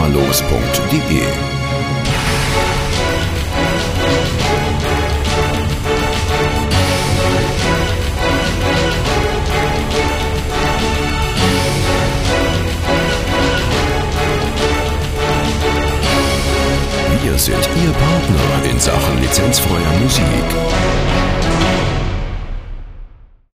kommalos.de. Wir sind Ihr Partner in Sachen lizenzfreier Musik.